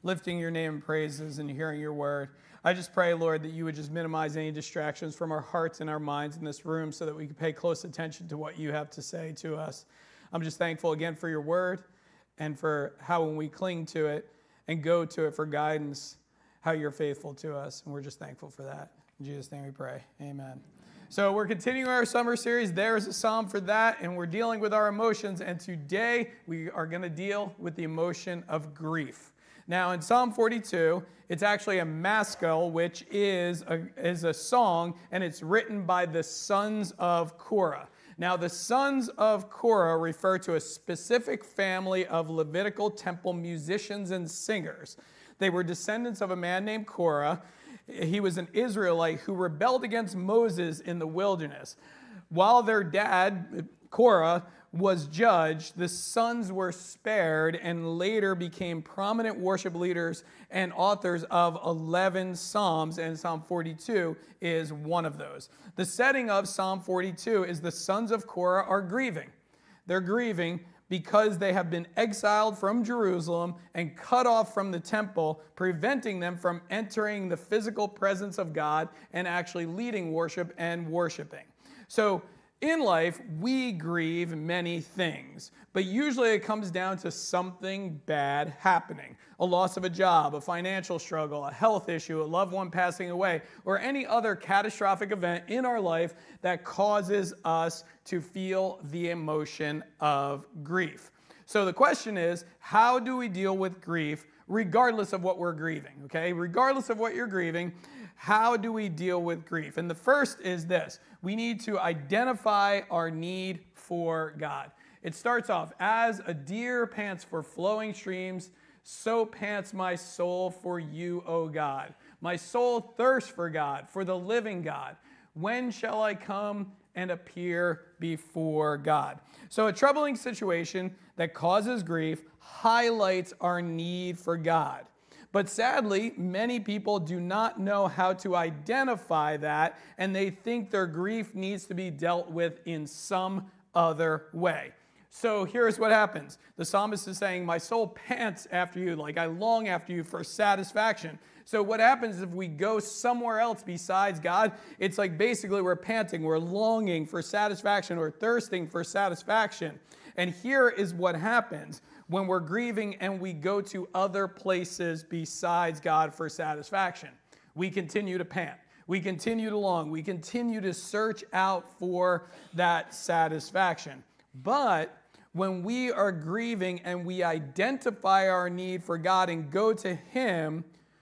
lifting your name and praises and hearing your word. I just pray, Lord, that you would just minimize any distractions from our hearts and our minds in this room so that we can pay close attention to what you have to say to us. I'm just thankful again for your word and for how when we cling to it and go to it for guidance, how you're faithful to us. And we're just thankful for that. In Jesus' name we pray. Amen. So we're continuing our summer series. There's a psalm for that, and we're dealing with our emotions. And today we are going to deal with the emotion of grief. Now, in Psalm 42, it's actually a maskil, which is a song, and it's written by the sons of Korah. Now, the sons of Korah refer to a specific family of Levitical temple musicians and singers. They were descendants of a man named Korah. He was an Israelite who rebelled against Moses in the wilderness. While their dad, Korah, was judged, the sons were spared and later became prominent worship leaders and authors of 11 psalms, and Psalm 42 is one of those. The setting of Psalm 42 is the sons of Korah are grieving. They're grieving because they have been exiled from Jerusalem and cut off from the temple, preventing them from entering the physical presence of God and actually leading worship and worshiping. So in life, we grieve many things, but usually it comes down to something bad happening. A loss of a job, a financial struggle, a health issue, a loved one passing away, or any other catastrophic event in our life that causes us to feel the emotion of grief. So the question is, how do we deal with grief regardless of what we're grieving, okay? Regardless of what you're grieving, how do we deal with grief? And the first is this. We need to identify our need for God. It starts off, as a deer pants for flowing streams, so pants my soul for you, O God. My soul thirsts for God, for the living God. When shall I come and appear before God? So a troubling situation that causes grief highlights our need for God. But sadly, many people do not know how to identify that, and they think their grief needs to be dealt with in some other way. So here's what happens. The psalmist is saying, my soul pants after you, like I long after you for satisfaction. So what happens if we go somewhere else besides God? It's like basically we're panting, we're longing for satisfaction, we're thirsting for satisfaction. And here is what happens when we're grieving and we go to other places besides God for satisfaction. We continue to pant. We continue to long. We continue to search out for that satisfaction. But when we are grieving and we identify our need for God and go to Him,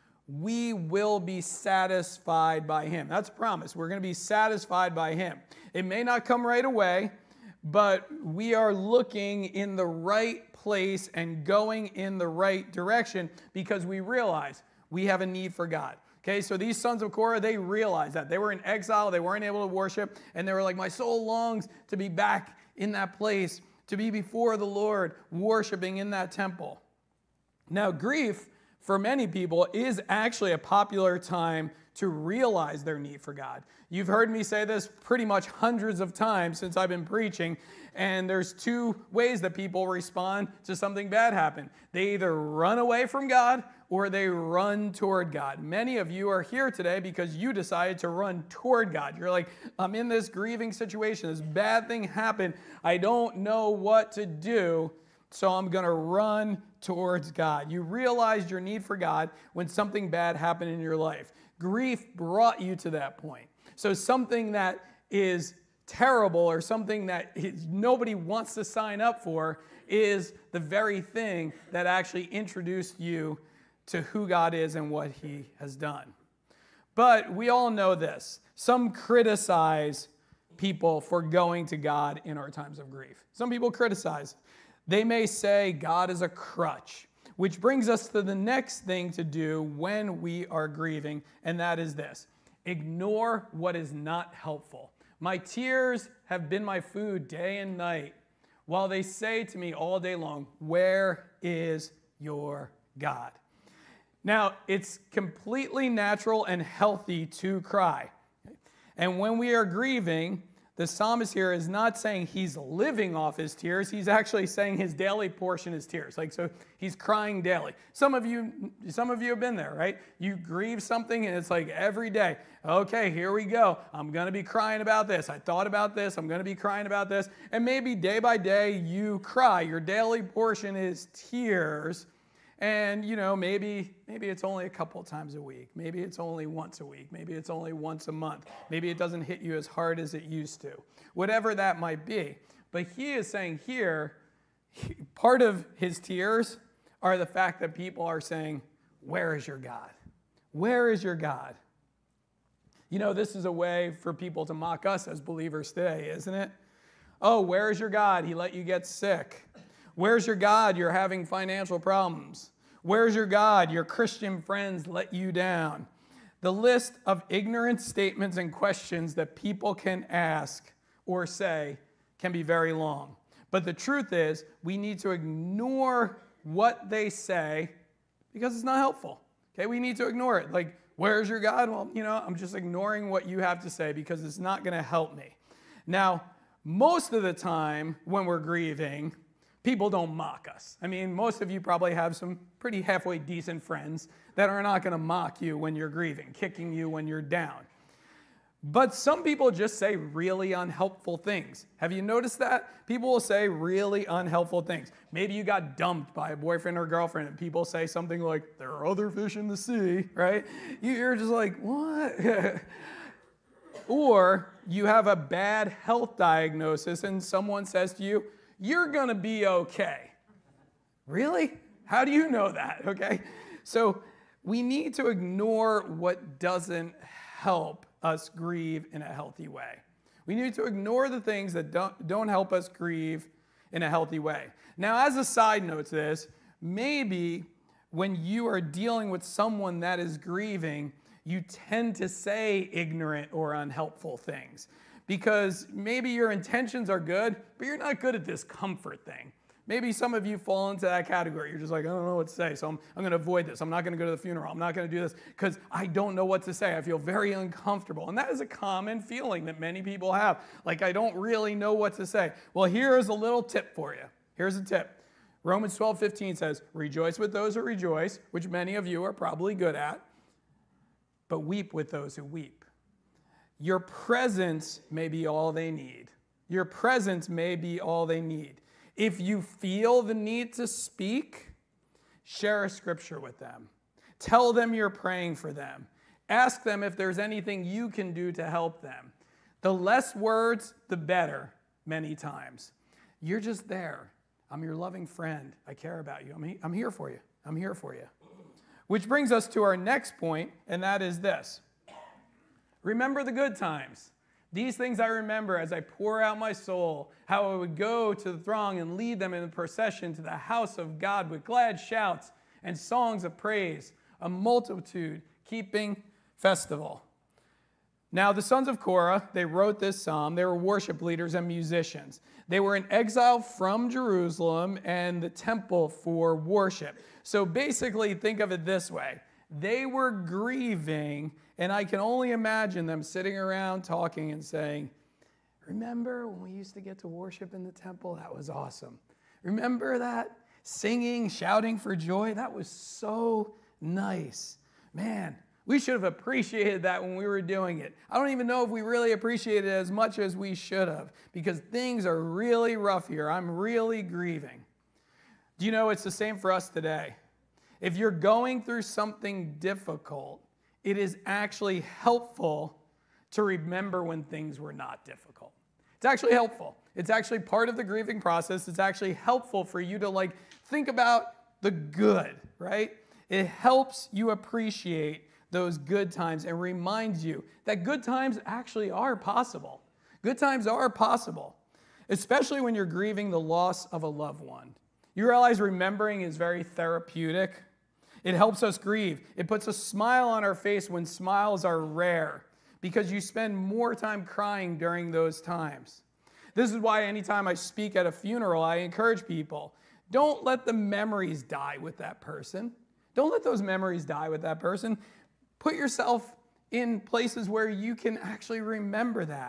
we will be satisfied by Him. That's a promise. We're going to be satisfied by Him. It may not come right away, but we are looking in the right place and going in the right direction because we realize we have a need for God. Okay, so these sons of Korah, they realized that. They were in exile, they weren't able to worship, and they were like, my soul longs to be back in that place, to be before the Lord, worshiping in that temple. Now, grief, for many people, is actually a popular time to realize their need for God. You've heard me say this pretty much hundreds of times since I've been preaching, and there's two ways that people respond to something bad happen. They either run away from God or they run toward God. Many of you are here today because you decided to run toward God. You're like, I'm in this grieving situation. This bad thing happened. I don't know what to do, so I'm going to run towards God. You realized your need for God when something bad happened in your life. Grief brought you to that point. So something that is terrible or something that nobody wants to sign up for is the very thing that actually introduced you to who God is and what He has done. But we all know this. Some criticize people for going to God in our times of grief. Some people criticize. They may say God is a crutch, which brings us to the next thing to do when we are grieving, and that is this. Ignore what is not helpful. My tears have been my food day and night, while they say to me all day long, where is your God? Now, it's completely natural and healthy to cry. And when we are grieving, The psalmist here is not saying he's living off his tears. He's actually saying his daily portion is tears. So he's crying daily. Some of you have been there, right? You grieve something and it's like every day, okay, here we go. I'm going to be crying about this. I thought about this. I'm going to be crying about this. And maybe day by day you cry. Your daily portion is tears. And, maybe it's only a couple of times a week. Maybe it's only once a week. Maybe it's only once a month. Maybe it doesn't hit you as hard as it used to. Whatever that might be. But he is saying here, part of his tears are the fact that people are saying, where is your God? Where is your God? This is a way for people to mock us as believers today, isn't it? Oh, where is your God? He let you get sick. Where's your God? You're having financial problems. Where's your God? Your Christian friends let you down. The list of ignorant statements and questions that people can ask or say can be very long. But the truth is, we need to ignore what they say because it's not helpful. Okay, we need to ignore it. Like, where's your God? Well, I'm just ignoring what you have to say because it's not going to help me. Now, most of the time when we're grieving, people don't mock us. I mean, most of you probably have some pretty halfway decent friends that are not going to mock you when you're grieving, kicking you when you're down. But some people just say really unhelpful things. Have you noticed that? People will say really unhelpful things. Maybe you got dumped by a boyfriend or girlfriend and people say something like, there are other fish in the sea, right? You're just like, what? Or you have a bad health diagnosis and someone says to you, you're going to be okay. Really? How do you know that? Okay. So we need to ignore what doesn't help us grieve in a healthy way. We need to ignore the things that don't help us grieve in a healthy way. Now, as a side note to this, maybe when you are dealing with someone that is grieving, you tend to say ignorant or unhelpful things. Because maybe your intentions are good, but you're not good at this comfort thing. Maybe some of you fall into that category. You're just like, I don't know what to say, so I'm going to avoid this. I'm not going to go to the funeral. I'm not going to do this because I don't know what to say. I feel very uncomfortable. And that is a common feeling that many people have. Like, I don't really know what to say. Well, here is a little tip for you. Here's a tip. Romans 12:15 says, rejoice with those who rejoice, which many of you are probably good at, but weep with those who weep. Your presence may be all they need. Your presence may be all they need. If you feel the need to speak, share a scripture with them. Tell them you're praying for them. Ask them if there's anything you can do to help them. The less words, the better, many times. You're just there. I'm your loving friend. I care about you. I'm here for you. I'm here for you. Which brings us to our next point, and that is this. Remember the good times. These things I remember as I pour out my soul, how I would go to the throng and lead them in the procession to the house of God with glad shouts and songs of praise, a multitude keeping festival. Now, the sons of Korah, they wrote this psalm. They were worship leaders and musicians. They were in exile from Jerusalem and the temple for worship. So basically, think of it this way. They were grieving, and I can only imagine them sitting around talking and saying, remember when we used to get to worship in the temple? That was awesome. Remember that? Singing, shouting for joy? That was so nice. Man, we should have appreciated that when we were doing it. I don't even know if we really appreciated it as much as we should have because things are really rough here. I'm really grieving. Do you know it's the same for us today? If you're going through something difficult, it is actually helpful to remember when things were not difficult. It's actually helpful. It's actually part of the grieving process. It's actually helpful for you to think about the good, right? It helps you appreciate those good times and reminds you that good times actually are possible. Good times are possible, especially when you're grieving the loss of a loved one. You realize remembering is very therapeutic. It helps us grieve. It puts a smile on our face when smiles are rare because you spend more time crying during those times. This is why anytime I speak at a funeral, I encourage people, don't let the memories die with that person. Don't let those memories die with that person. Put yourself in places where you can actually remember that.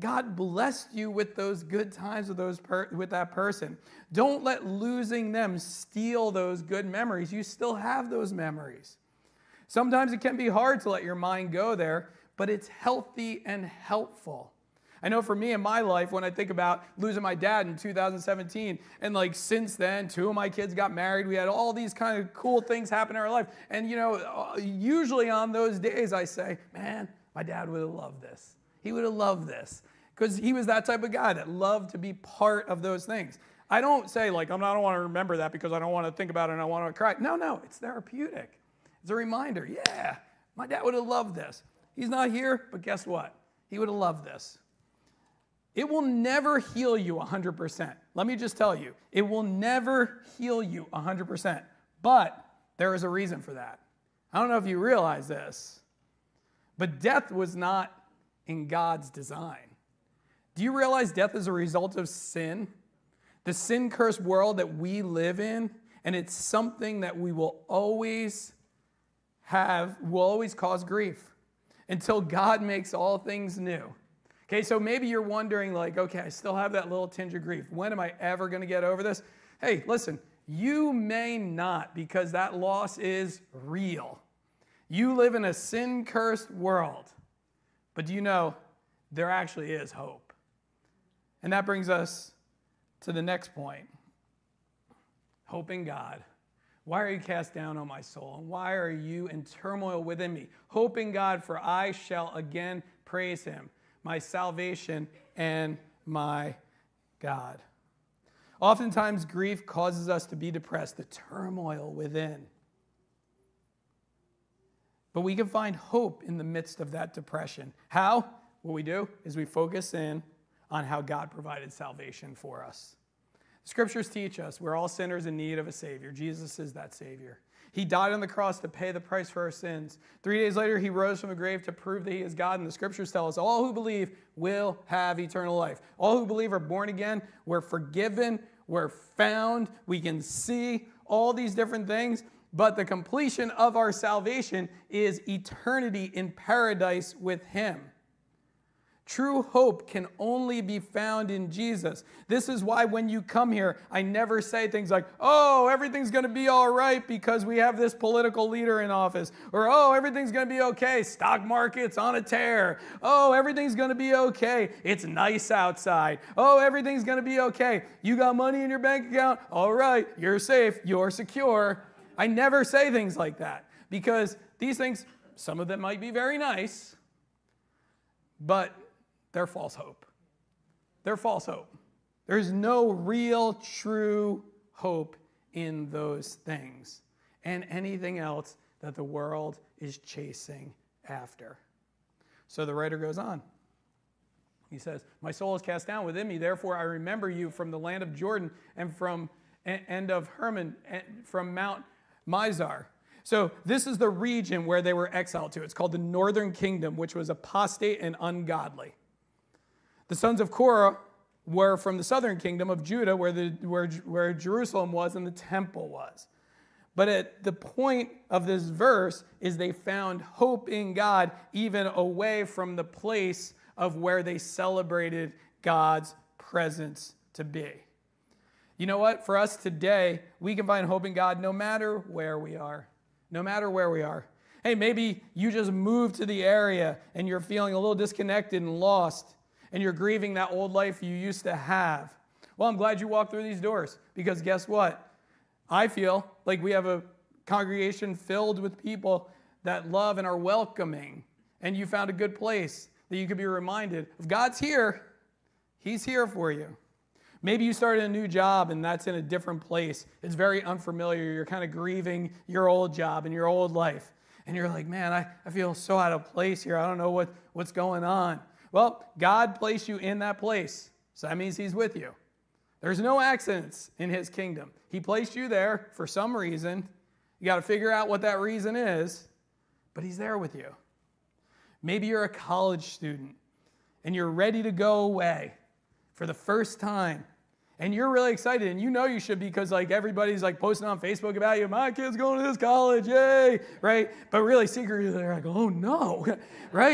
God blessed you with those good times with that person. Don't let losing them steal those good memories. You still have those memories. Sometimes it can be hard to let your mind go there, but it's healthy and helpful. I know for me in my life, when I think about losing my dad in 2017, and like since then, 2 of my kids got married. We had all these kind of cool things happen in our life. And usually on those days I say, man, my dad would have loved this. He would have loved this. Because he was that type of guy that loved to be part of those things. I don't say like, I don't want to remember that because I don't want to think about it and I want to cry. No, it's therapeutic. It's a reminder. Yeah, my dad would have loved this. He's not here, but guess what? He would have loved this. It will never heal you 100%. Let me just tell you, it will never heal you 100%. But there is a reason for that. I don't know if you realize this, but death was not in God's design. Do you realize death is a result of sin? The sin-cursed world that we live in, and it's something that we will always cause grief until God makes all things new. Okay, so maybe you're wondering like, okay, I still have that little tinge of grief. When am I ever going to get over this? Hey, listen, you may not, because that loss is real. You live in a sin-cursed world. But do you know there actually is hope? And that brings us to the next point. Hope in God. Why are you cast down, O my soul? And why are you in turmoil within me? Hope in God, for I shall again praise him, my salvation and my God. Oftentimes, grief causes us to be depressed, the turmoil within. But we can find hope in the midst of that depression. How? What we do is we focus in on how God provided salvation for us. Scriptures teach us we're all sinners in need of a Savior. Jesus is that Savior. He died on the cross to pay the price for our sins. 3 days later, he rose from the grave to prove that he is God. And the Scriptures tell us all who believe will have eternal life. All who believe are born again. We're forgiven. We're found. We can see all these different things. But the completion of our salvation is eternity in paradise with him. True hope can only be found in Jesus. This is why when you come here, I never say things like, oh, everything's going to be all right because we have this political leader in office. Or, oh, everything's going to be okay. Stock market's on a tear. Oh, everything's going to be okay. It's nice outside. Oh, everything's going to be okay. You got money in your bank account? All right, you're safe. You're secure. I never say things like that because these things, some of them might be very nice, but they're false hope. They're false hope. There's no real, true hope in those things and anything else that the world is chasing after. So the writer goes on. He says, my soul is cast down within me. Therefore, I remember you from the land of Jordan and of Hermon, and from Mount Mizar. So this is the region where they were exiled to. It's called the Northern Kingdom, which was apostate and ungodly. The sons of Korah were from the southern kingdom of Judah, where Jerusalem was and the temple was. But at the point of this verse is they found hope in God even away from the place of where they celebrated God's presence to be. You know what? For us today, we can find hope in God no matter where we are. No matter where we are. Hey, maybe you just moved to the area and you're feeling a little disconnected and lost, and you're grieving that old life you used to have. Well, I'm glad you walked through these doors because guess what? I feel like we have a congregation filled with people that love and are welcoming, and you found a good place that you could be reminded of God's here. He's here for you. Maybe you started a new job and that's in a different place. It's very unfamiliar. You're kind of grieving your old job and your old life. And you're like, man, I feel so out of place here. I don't know what's going on. Well, God placed you in that place. So that means he's with you. There's no accidents in his kingdom. He placed you there for some reason. You got to figure out what that reason is, but he's there with you. Maybe you're a college student and you're ready to go away for the first time. And you're really excited, and you know you should be because like everybody's like posting on Facebook about you. My kid's going to this college, yay, right? But really secretly they're like, oh no, right?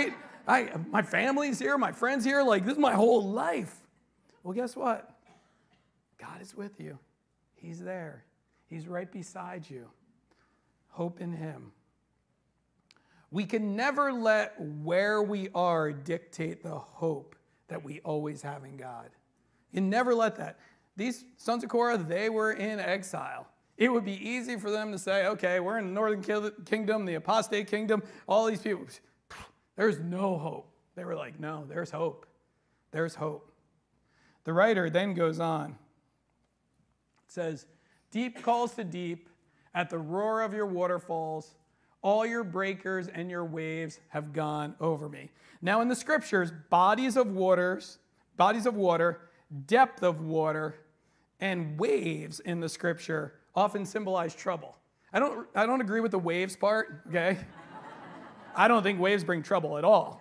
My family's here, my friends here, like this is my whole life. Well, guess what? God is with you. He's there. He's right beside you. Hope in him. We can never let where we are dictate the hope that we always have in God. You never let that. These sons of Korah, they were in exile. It would be easy for them to say, okay, we're in the northern kingdom, the apostate kingdom, all these people. There's no hope. They were like, no, there's hope. There's hope. The writer then goes on. It says, deep calls to deep at the roar of your waterfalls. All your breakers and your waves have gone over me. Now in the scriptures, bodies of water, depth of water, and waves in the scripture often symbolize trouble. I don't agree with the waves part, okay? I don't think waves bring trouble at all.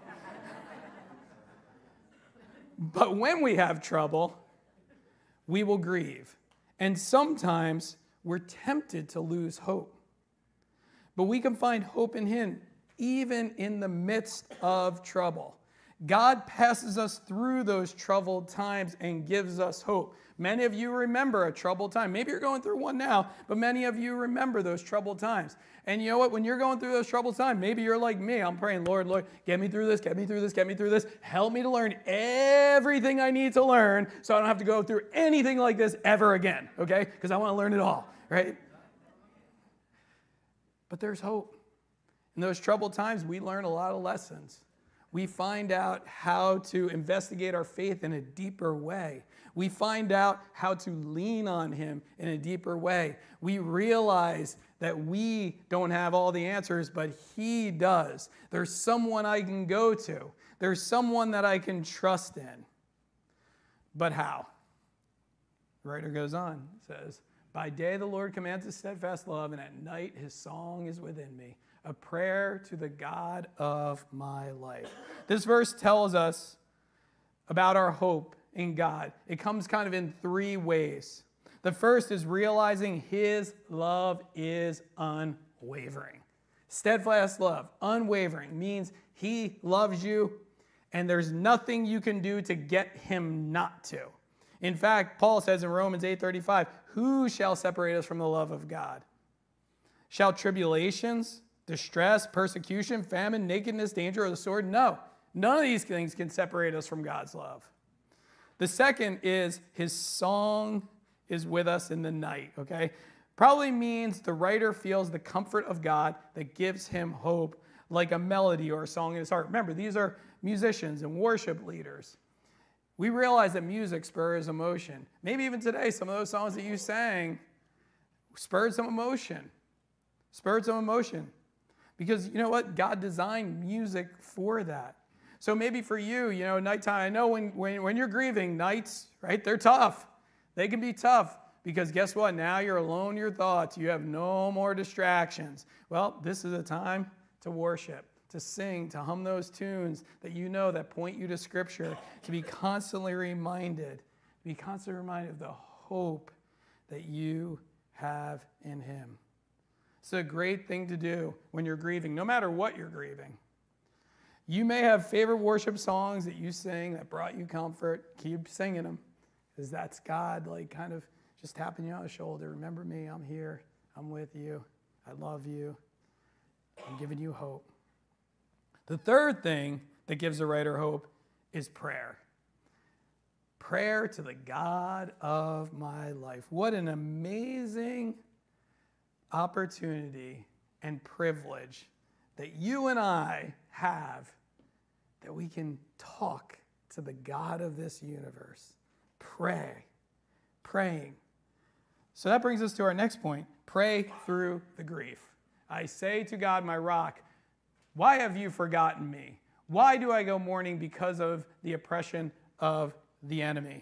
But when we have trouble, we will grieve. And sometimes we're tempted to lose hope. But we can find hope in him even in the midst of trouble. God passes us through those troubled times and gives us hope. Many of you remember a troubled time. Maybe you're going through one now, but many of you remember those troubled times. And you know what? When you're going through those troubled times, maybe you're like me. I'm praying, Lord, get me through this, get me through this, get me through this. Help me to learn everything I need to learn so I don't have to go through anything like this ever again, okay? Because I want to learn it all, right? But there's hope. In those troubled times, we learn a lot of lessons. We find out how to investigate our faith in a deeper way. We find out how to lean on him in a deeper way. We realize that we don't have all the answers, but he does. There's someone I can go to. There's someone that I can trust in. But how? The writer goes on, says, by day the Lord commands his steadfast love, and at night his song is within me, a prayer to the God of my life. This verse tells us about our hope in God. It comes kind of in three ways. The first is realizing his love is unwavering. Steadfast love, unwavering, means he loves you and there's nothing you can do to get him not to. In fact, Paul says in Romans 8:35, who shall separate us from the love of God? Shall tribulations, distress, persecution, famine, nakedness, danger, or the sword? No, none of these things can separate us from God's love. The second is his song is with us in the night, okay? Probably means the writer feels the comfort of God that gives him hope, like a melody or a song in his heart. Remember, these are musicians and worship leaders. We realize that music spurs emotion. Maybe even today, some of those songs that you sang spurred some emotion. Spurred some emotion. Because you know what? God designed music for that. So maybe for you, nighttime, I know when you're grieving, nights, right, they're tough. They can be tough because guess what? Now you're alone in your thoughts. You have no more distractions. Well, this is a time to worship, to sing, to hum those tunes that you know that point you to Scripture, to be constantly reminded of the hope that you have in him. It's a great thing to do when you're grieving, no matter what you're grieving. You may have favorite worship songs that you sing that brought you comfort. Keep singing them, because that's God, kind of just tapping you on the shoulder. Remember me, I'm here, I'm with you, I love you, I'm giving you hope. The third thing that gives the writer hope is prayer. Prayer to the God of my life. What an amazing opportunity and privilege that you and I have, that we can talk to the God of this universe. Praying. So that brings us to our next point. Pray through the grief. I say to God, my rock, why have you forgotten me? Why do I go mourning because of the oppression of the enemy?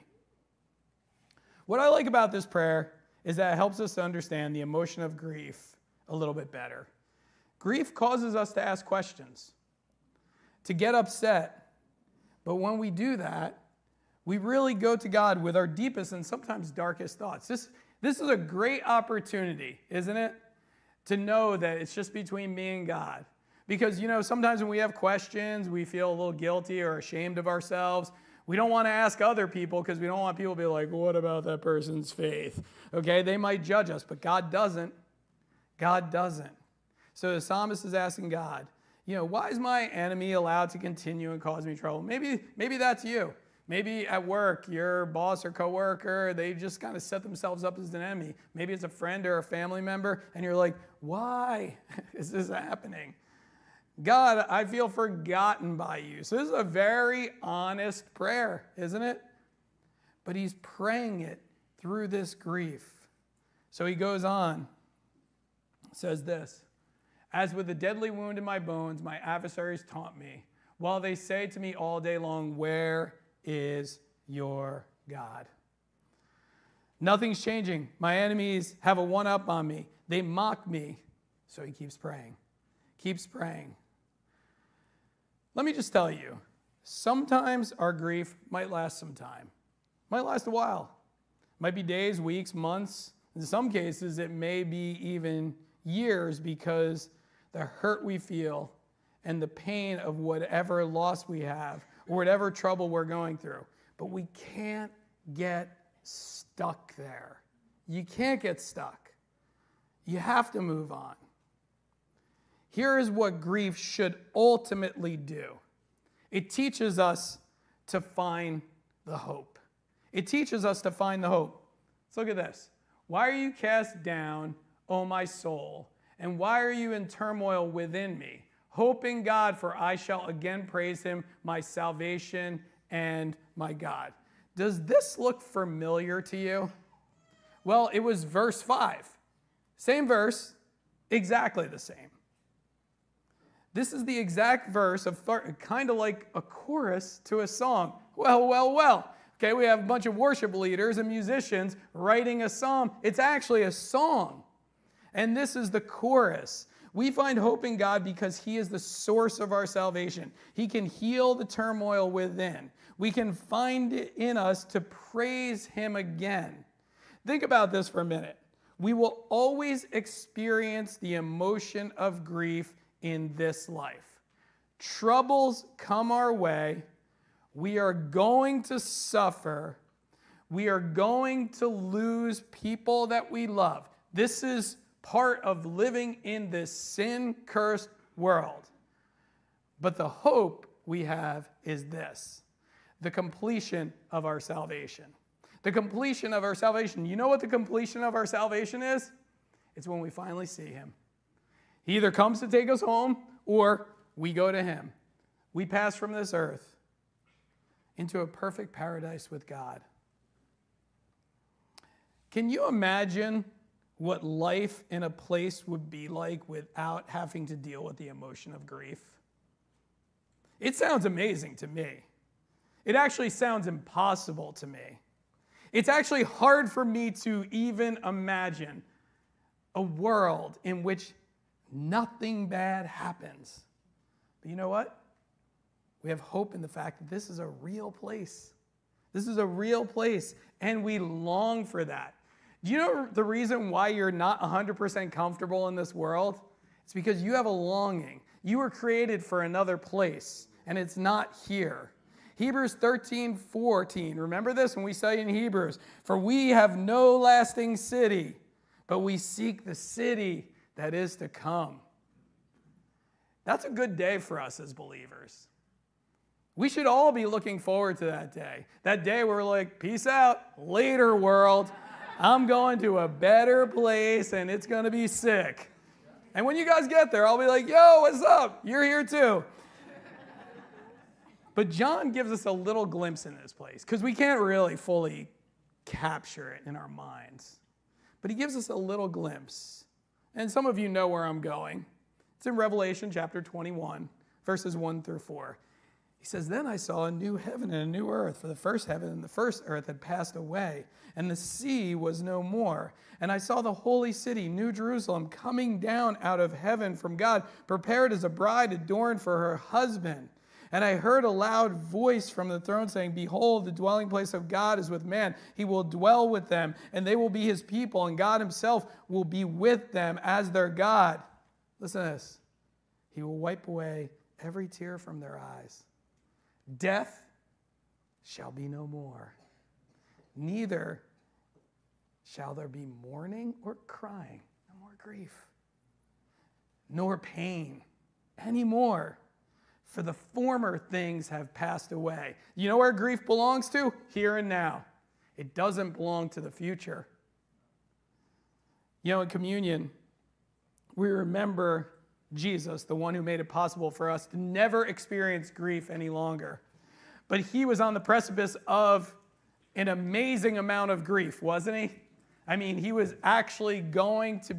What I like about this prayer is that it helps us to understand the emotion of grief a little bit better. Grief causes us to ask questions, to get upset. But when we do that, we really go to God with our deepest and sometimes darkest thoughts. This is a great opportunity, isn't it? To know that it's just between me and God. Because, sometimes when we have questions, we feel a little guilty or ashamed of ourselves. We don't want to ask other people because we don't want people to be like, what about that person's faith? Okay, they might judge us, but God doesn't. God doesn't. So the psalmist is asking God, why is my enemy allowed to continue and cause me trouble? Maybe that's you. Maybe at work, your boss or coworker, they just kind of set themselves up as an enemy. Maybe it's a friend or a family member, and you're like, why is this happening? God, I feel forgotten by you. So this is a very honest prayer, isn't it? But he's praying it through this grief. So he goes on, says this, as with a deadly wound in my bones, my adversaries taunt me, while they say to me all day long, where is your God? Nothing's changing. My enemies have a one-up on me. They mock me. So he keeps praying. Keeps praying. Let me just tell you, sometimes our grief might last some time. Might last a while. Might be days, weeks, months. In some cases, it may be even years because the hurt we feel and the pain of whatever loss we have or whatever trouble we're going through. But we can't get stuck there. You can't get stuck. You have to move on. Here is what grief should ultimately do. It teaches us to find the hope. It teaches us to find the hope. Let's look at this. Why are you cast down, O my soul? And why are you in turmoil within me? Hope in God, for I shall again praise him, my salvation and my God. Does this look familiar to you? Well, it was verse 5. Same verse, exactly the same. This is the exact verse of kind of like a chorus to a song. Well. Okay, we have a bunch of worship leaders and musicians writing a psalm. It's actually a song. And this is the chorus. We find hope in God because he is the source of our salvation. He can heal the turmoil within. We can find it in us to praise him again. Think about this for a minute. We will always experience the emotion of grief in this life. Troubles come our way. We are going to suffer. We are going to lose people that we love. This is part of living in this sin-cursed world. But the hope we have is this, the completion of our salvation. The completion of our salvation. You know what the completion of our salvation is? It's when we finally see him. He either comes to take us home or we go to him. We pass from this earth into a perfect paradise with God. Can you imagine what life in a place would be like without having to deal with the emotion of grief? It sounds amazing to me. It actually sounds impossible to me. It's actually hard for me to even imagine a world in which nothing bad happens. But you know what? We have hope in the fact that this is a real place. This is a real place, and we long for that. Do you know the reason why you're not 100% comfortable in this world? It's because you have a longing. You were created for another place, and it's not here. Hebrews 13:14. Remember this when we study in Hebrews. For we have no lasting city, but we seek the city that is to come. That's a good day for us as believers. We should all be looking forward to that day. That day where we're like, peace out, later world. I'm going to a better place and it's going to be sick. And when you guys get there, I'll be like, yo, what's up? You're here too. But John gives us a little glimpse in this place because we can't really fully capture it in our minds. But he gives us a little glimpse. And some of you know where I'm going. It's in Revelation chapter 21, verses 1 through 4. He says, then I saw a new heaven and a new earth, for the first heaven and the first earth had passed away, and the sea was no more. And I saw the holy city, New Jerusalem, coming down out of heaven from God, prepared as a bride adorned for her husband. And I heard a loud voice from the throne saying, behold, the dwelling place of God is with man. He will dwell with them, and they will be his people, and God himself will be with them as their God. Listen to this. He will wipe away every tear from their eyes. Death shall be no more. Neither shall there be mourning or crying, no more grief, nor pain anymore, for the former things have passed away. You know where grief belongs to? Here and now. It doesn't belong to the future. You know, in communion, we remember Jesus, the one who made it possible for us to never experience grief any longer. But he was on the precipice of an amazing amount of grief, wasn't he? I mean, he was actually going to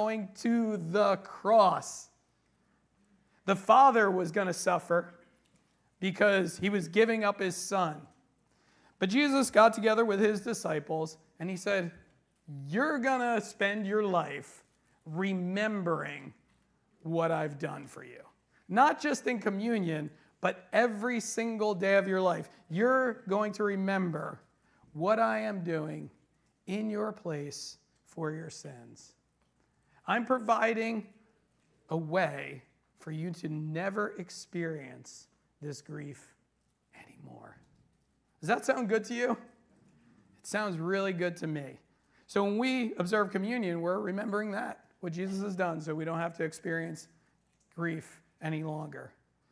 the cross. The Father was going to suffer because he was giving up his Son. But Jesus got together with his disciples and he said, you're going to spend your life remembering what I've done for you. Not just in communion, but every single day of your life. You're going to remember what I am doing in your place for your sins. I'm providing a way for you to never experience this grief anymore. Does that sound good to you? It sounds really good to me. So when we observe communion, we're remembering that, what Jesus has done, so we don't have to experience grief any longer.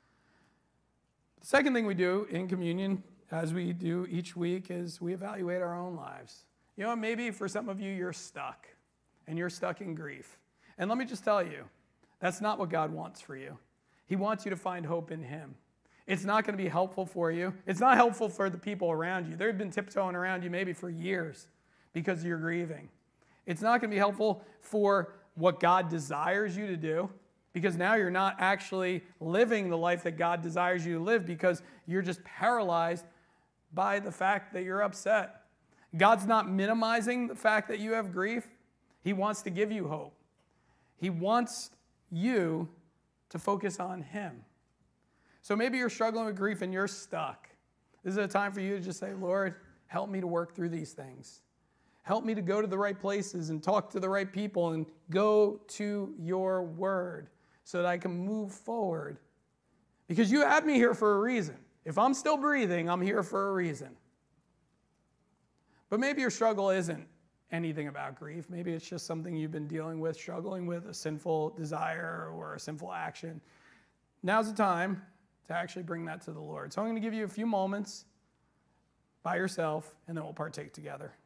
The second thing we do in communion, as we do each week, is we evaluate our own lives. You know, maybe for some of you, you're stuck, and you're stuck in grief. And let me just tell you, that's not what God wants for you. He wants you to find hope in him. It's not going to be helpful for you. It's not helpful for the people around you. They've been tiptoeing around you maybe for years because you're grieving. It's not going to be helpful for what God desires you to do, because now you're not actually living the life that God desires you to live because you're just paralyzed by the fact that you're upset. God's not minimizing the fact that you have grief. He wants to give you hope. He wants you to focus on him. So maybe you're struggling with grief and you're stuck. This is a time for you to just say, Lord, help me to work through these things. Help me to go to the right places and talk to the right people and go to your word so that I can move forward. Because you had me here for a reason. If I'm still breathing, I'm here for a reason. But maybe your struggle isn't anything about grief. Maybe it's just something you've been dealing with, struggling with, a sinful desire or a sinful action. Now's the time to actually bring that to the Lord. So I'm going to give you a few moments by yourself, and then we'll partake together.